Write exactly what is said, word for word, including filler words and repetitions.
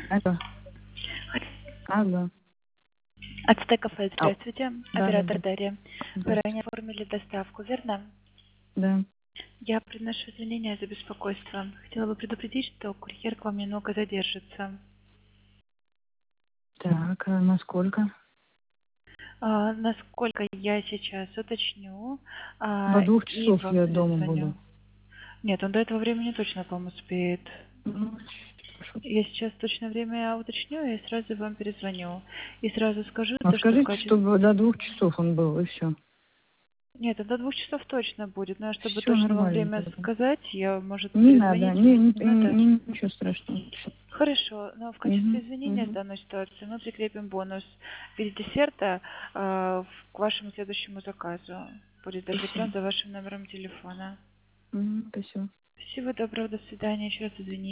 Алло. Алло. Ацтек кафе, Ау. здравствуйте. Да, да, Оператор да. Дарья. Вы ранее Здравствуйте. оформили доставку, верно? Да. Я приношу извинения за беспокойство. Хотела бы предупредить, что курьер к вам немного задержится. Так, а насколько? А, насколько я сейчас уточню До а, двух и часов вам я дома перезвоню. буду. Нет, он до этого времени точно к вам успеет. Ну, хорошо. Я сейчас точное время уточню и сразу вам перезвоню. И сразу скажу Ну, то, что в скажите, качестве... чтобы до двух часов он был, и все. Нет, до двух часов точно будет. Но чтобы Все точно вам нормально время тогда. сказать, я, может, Не надо, перезвонить не, через не, минуту. не, не- ничего страшного. Хорошо, но в качестве Угу, извинения с угу. данной ситуации мы прикрепим бонус в виде десерта э, к вашему следующему заказу. Будет закреплен Спасибо. за вашим номером телефона. Угу, спасибо. Всего доброго, до свидания, еще раз извините.